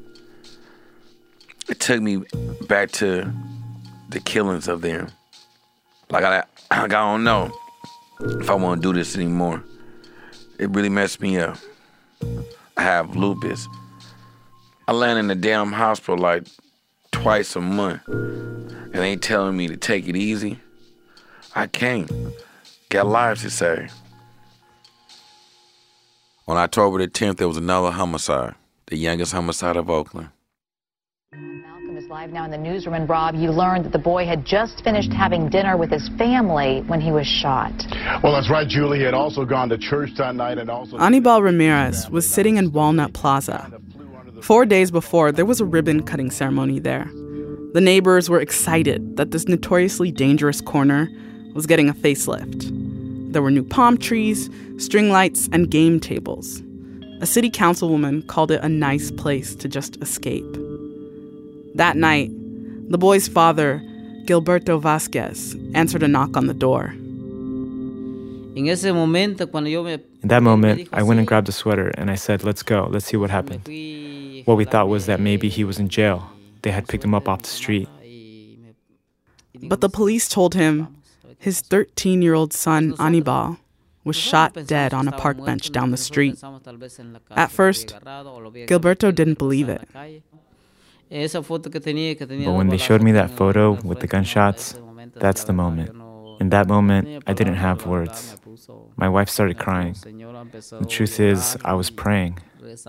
It took me back to the killings of them. Like, I, like I don't know if I want to do this anymore. It really messed me up. I have lupus. I land in the damn hospital like twice a month, and they ain't telling me to take it easy. I can't. Got lives to save. On October the tenth, there was another homicide, the youngest homicide of Oakland. Malcolm is live now in the newsroom, and Rob, you learned that the boy had just finished having dinner with his family when he was shot. Well, that's right, Julie. He had also gone to church that night and also... Anibal Ramirez was sitting in Walnut Plaza. Four days before, there was a ribbon-cutting ceremony there. The neighbors were excited that this notoriously dangerous corner was getting a facelift. There were new palm trees, string lights, and game tables. A city councilwoman called it a nice place to just escape. That night, the boy's father, Gilberto Vasquez, answered a knock on the door. In that moment, I went and grabbed a sweater and I said, let's go, let's see what happened. What we thought was that maybe he was in jail. They had picked him up off the street. But the police told him his thirteen-year-old son, Anibal, was shot dead on a park bench down the street. At first, Gilberto didn't believe it. But when they showed me that photo with the gunshots, that's the moment. In that moment, I didn't have words. My wife started crying. The truth is, I was praying.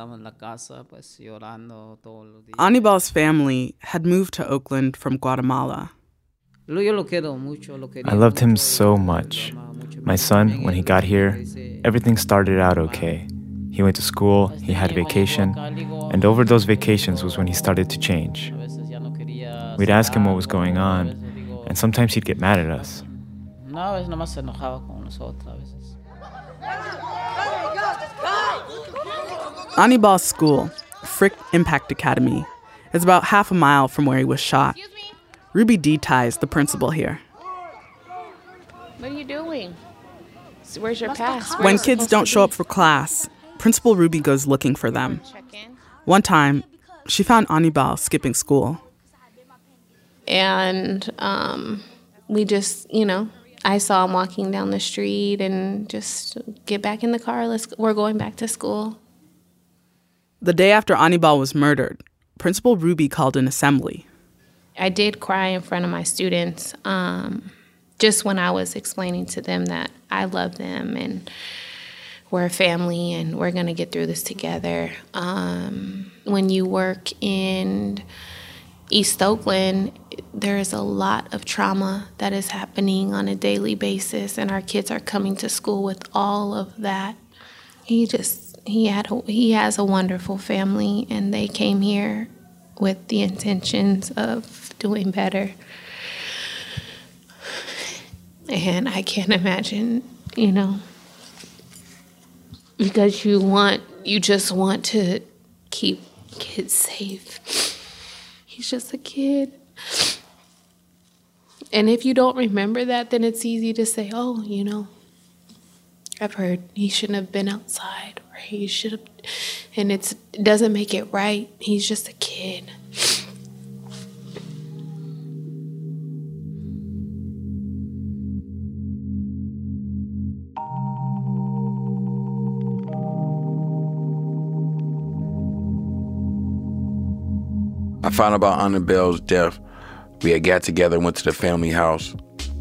Anibal's family had moved to Oakland from Guatemala. I loved him so much. My son, when he got here, everything started out okay. He went to school, he had vacation, and over those vacations was when he started to change. We'd ask him what was going on, and sometimes he'd get mad at us. Anibal's school, Frick Impact Academy, is about half a mile from where he was shot. Ruby Dita is the principal here. What are you doing? Where's your pass? Where When kids don't show up for class, Principal Ruby goes looking for them. One time, she found Anibal skipping school. And um, we just, you know, I saw him walking down the street and just get back in the car. Let's. We're going back to school. The day after Anibal was murdered, Principal Ruby called an assembly. I did cry in front of my students, um, just when I was explaining to them that I love them and we're a family and we're going to get through this together. Um, when you work in East Oakland, there is a lot of trauma that is happening on a daily basis, and our kids are coming to school with all of that. He just, he had, a, he has a wonderful family, and they came here with the intentions of doing better. And I can't imagine, you know, because you want, you just want to keep kids safe. He's just a kid. And if you don't remember that, then it's easy to say, oh, you know, I've heard he shouldn't have been outside, or he should have, and it's, it doesn't make it right. He's just a kid. I found out about Anibal's death. We had got together and went to the family house.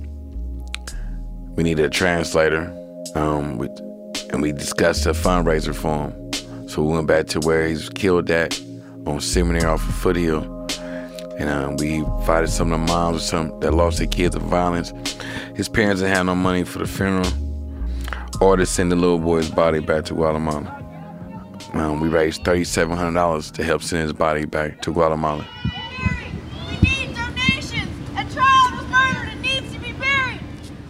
We needed a translator, um, we, and we discussed a fundraiser for him. So we went back to where he was killed at, on Seminary off of Foothill. And um, we invited some of the moms or some that lost their kids to violence. His parents didn't have no money for the funeral or to send the little boy's body back to Guatemala. Um, we raised three thousand seven hundred dollars to help send his body back to Guatemala. We need donations! A child was murdered and needs to be buried!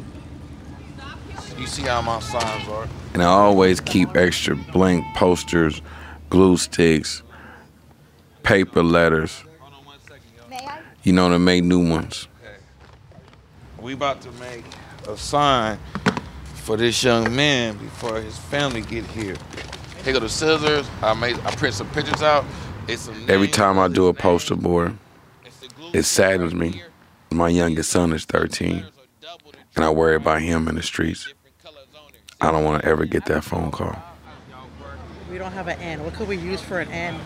You see how my signs are? And I always keep extra blank posters, glue sticks, paper letters. You know, to make new ones. We about to make a sign for this young man before his family get here. Here go the scissors. I made, I print some pictures out. It's some Every time I do a poster board, it saddens me. My youngest son is thirteen, and I worry about him in the streets. I don't want to ever get that phone call. We don't have an N. What could we use for an N?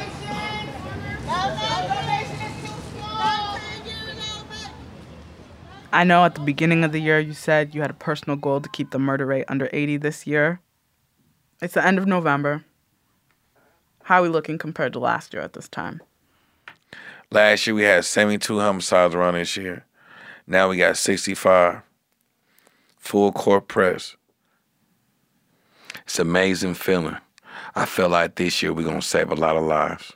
I know at the beginning of the year you said you had a personal goal to keep the murder rate under eighty this year. It's the end of November. How are we looking compared to last year at this time? Last year we had seventy-two homicides around this year. Now we got sixty-five. Full court press. It's an amazing feeling. I feel like this year we're going to save a lot of lives.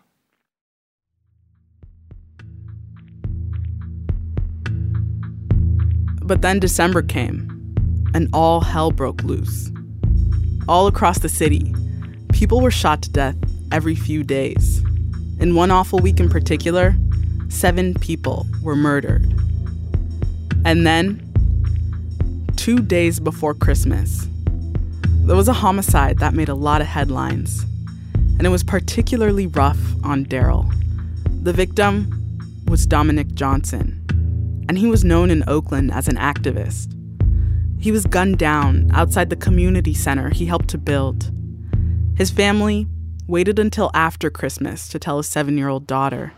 But then December came, and all hell broke loose. All across the city, people were shot to death every few days. In one awful week in particular, seven people were murdered. And then, two days before Christmas, there was a homicide that made a lot of headlines. And it was particularly rough on Daryl. The victim was Dominic Johnson, and he was known in Oakland as an activist. He was gunned down outside the community center he helped to build. His family waited until after Christmas to tell his seven-year-old daughter.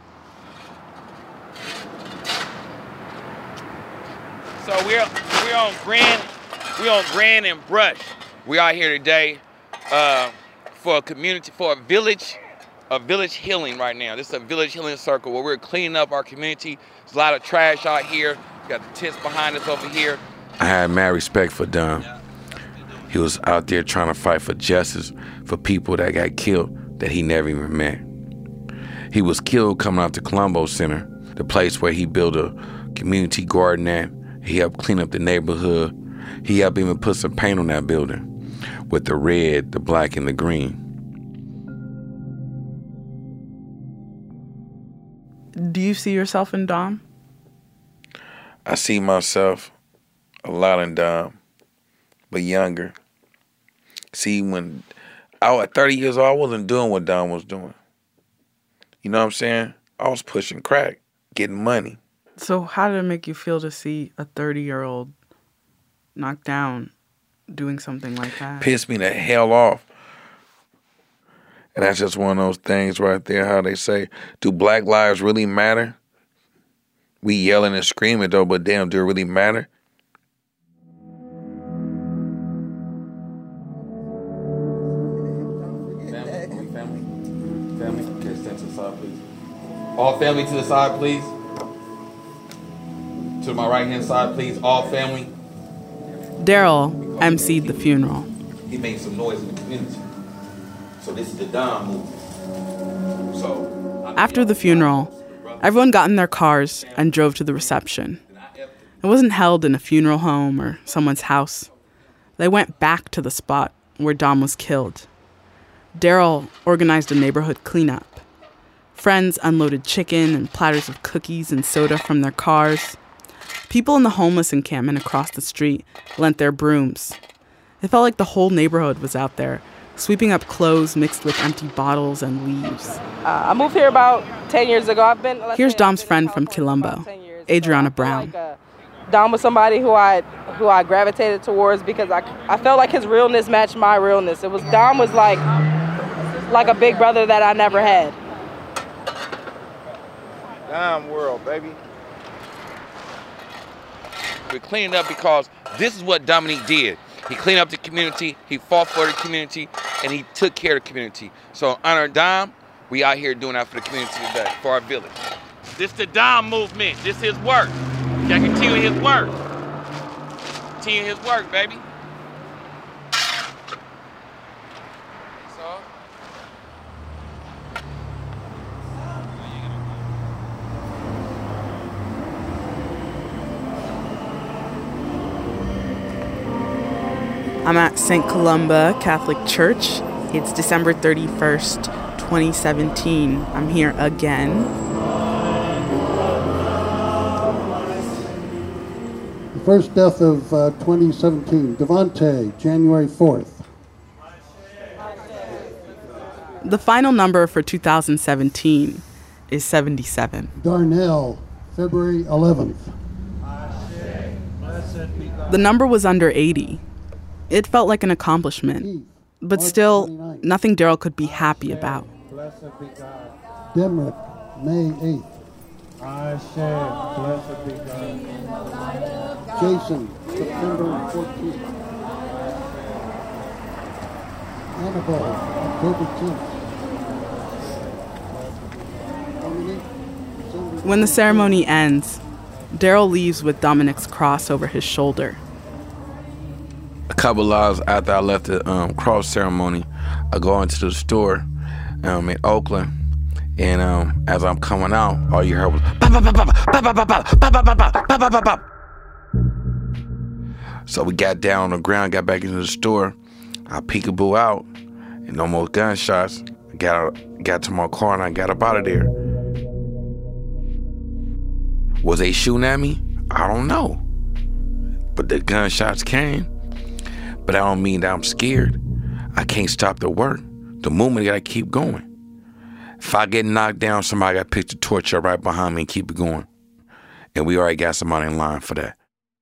So we're we're on Grand, we're on Grand and Brush. We are here today uh, for a community, for a village, a village healing right now. This is a village healing circle where we're cleaning up our community. There's a lot of trash out here. We got the tents behind us over here. I had mad respect for Dom. He was out there trying to fight for justice for people that got killed that he never even met. He was killed coming out the Colombo Center, the place where he built a community garden at. He helped clean up the neighborhood. He helped even put some paint on that building with the red, the black, and the green. Do you see yourself in Dom? I see myself a lot in Dom, but younger. See, when I was thirty years old, I wasn't doing what Dom was doing. You know what I'm saying? I was pushing crack, getting money. So how did it make you feel to see a thirty-year-old knocked down doing something like that? Pissed me the hell off. And that's just one of those things right there, how they say, do black lives really matter? We yelling and screaming though, but damn, do it really matter? Family, family, family, okay, stand to the side, please. All family to the side, please. To my right-hand side, please. All family. Daryl emceed the funeral. He made some noise in the community. So this is the Dom movement. So after the funeral, everyone got in their cars and drove to the reception. It wasn't held in a funeral home or someone's house. They went back to the spot where Dom was killed. Daryl organized a neighborhood cleanup. Friends unloaded chicken and platters of cookies and soda from their cars. People in the homeless encampment across the street lent their brooms. It felt like the whole neighborhood was out there, sweeping up clothes mixed with empty bottles and leaves. Uh, I moved here about ten years ago. I've been. Here's Dom's friend from Colombo, Adriana Brown. Like, uh, Dom was somebody who I who I gravitated towards because I, I felt like his realness matched my realness. It was Dom was like like a big brother that I never had. Dom world, baby. We're cleaning up because this is what Dominique did. He cleaned up the community, he fought for the community, and he took care of the community. So in honor of Dom, we out here doing that for the community today, for our village. This the Dom movement. This his work. You gotta continue his work. Continue his work, baby. So. I'm at Saint Columba Catholic Church. It's December thirty-first, twenty seventeen. I'm here again. First death of uh, twenty seventeen, Devontae, January fourth. The final number for two thousand seventeen is seventy-seven. Darnell, February eleventh. The number was under eighty. It felt like an accomplishment, but still, nothing Daryl could be happy about. Demrick, May eighth. Jason, September fourteenth. Annabelle, October tenth. When the ceremony ends, Daryl leaves with Dominick's cross over his shoulder. A couple hours after I left the um, cross ceremony, I go into the store um, in Oakland, and um, as I'm coming out, all you heard was bop, bop, bop, bop, bop, bop, bop, bop, bop, bop, bop, bop, bop, bop. So we got down on the ground, got back into the store. I peekaboo out, and no more gunshots. I got out, got to my car, and I got up out of there. Was they shooting at me? I don't know. But the gunshots came. But I don't mean that I'm scared. I can't stop the work. The movement gotta keep going. If I get knocked down, somebody gotta pick the torch up right behind me and keep it going. And we already got somebody in line for that.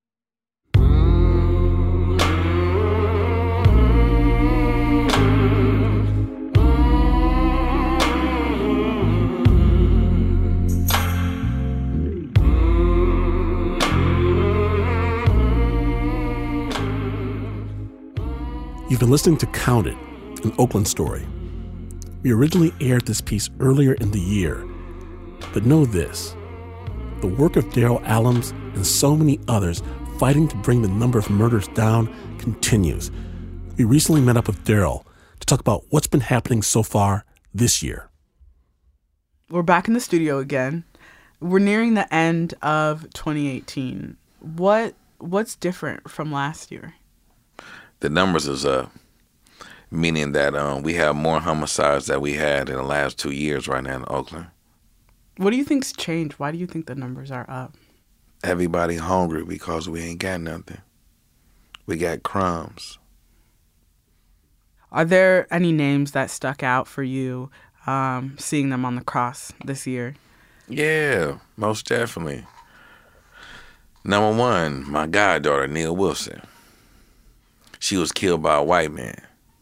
You've been listening to Count It, an Oakland story. We originally aired this piece earlier in the year, but know this. The work of Daryl Allums and so many others fighting to bring the number of murders down continues. We recently met up with Daryl to talk about what's been happening so far this year. We're back in the studio again. We're nearing the end of twenty eighteen. What what's different from last year? The numbers is up, meaning that um, we have more homicides than we had in the last two years right now in Oakland. What do you think's changed? Why do you think the numbers are up? Everybody hungry because we ain't got nothing. We got crumbs. Are there any names that stuck out for you, um, seeing them on the cross this year? Yeah, most definitely. Number one, my goddaughter, Neil Wilson. She was killed by a white man.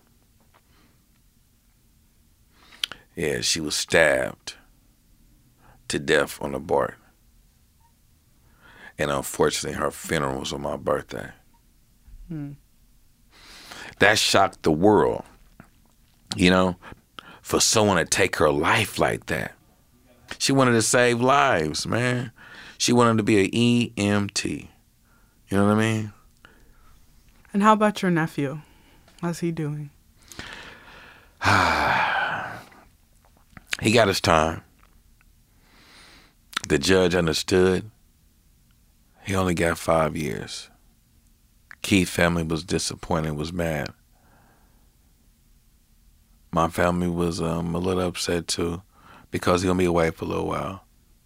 Yeah, she was stabbed to death on the BART. And unfortunately, her funeral was on my birthday. Hmm. That shocked the world, you know, for someone to take her life like that. She wanted to save lives, man. She wanted to be an E M T. You know what I mean? And how about your nephew? How's he doing? He got his time. The judge understood. He only got five years. Keith's family was disappointed, was mad. My family was um, a little upset too, because he's going to be away for a little while.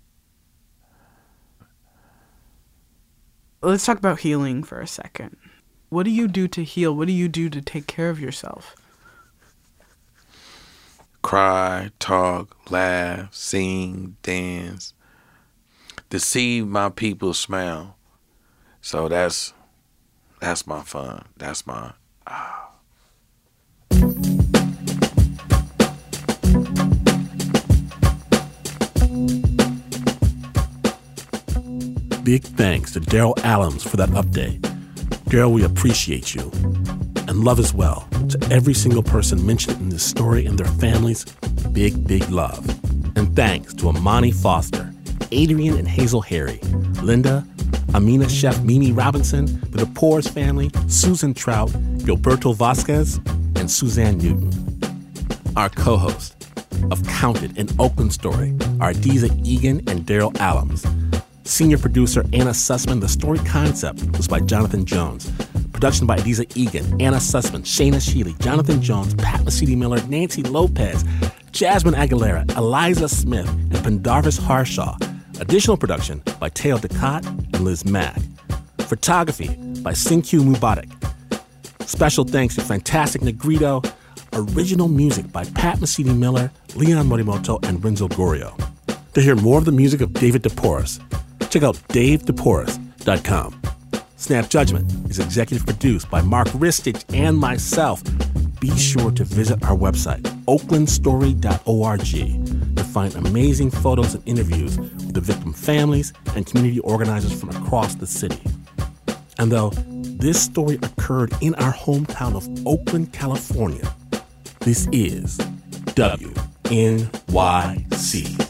Let's talk about healing for a second. What do you do to heal? What do you do to take care of yourself? Cry, talk, laugh, sing, dance. To see my people smile. So that's that's my fun. That's my ah. Big thanks to Daryl Allums for that update. Daryl, we appreciate you. And love as well to every single person mentioned in this story and their families. Big, big love. And thanks to Amani Foster, Adrian and Hazel Harry, Linda, Amina Chef Mimi Robinson, the DePores family, Susan Trout, Gilberto Vasquez, and Suzanne Newton. Our co-host of Count It, an Oakland story are Adiza Egan and Daryl Allums. Senior producer Anna Sussman. The story concept was by Jonathan Jones. Production by Adiza Egan, Anna Sussman, Shayna Shealy, Jonathan Jones, Pat Mesiti-Miller, Nancy Lopez, Jasmine Aguilera, Eliza Smith, and Pendarvis Harshaw. Additional production by Teo Ducott and Liz Mack. Photography by Sinq Mubarak. Special thanks to Fantastic Negrito. Original music by Pat Mesiti-Miller, Leon Morimoto, and Renzo Gorio. To hear more of the music of David DePorres, check out dave deporres dot com. Snap Judgment is executive produced by Mark Ristich and myself. Be sure to visit our website, oakland story dot org, to find amazing photos and interviews with the victim families and community organizers from across the city. And though this story occurred in our hometown of Oakland, California, this is W N Y C.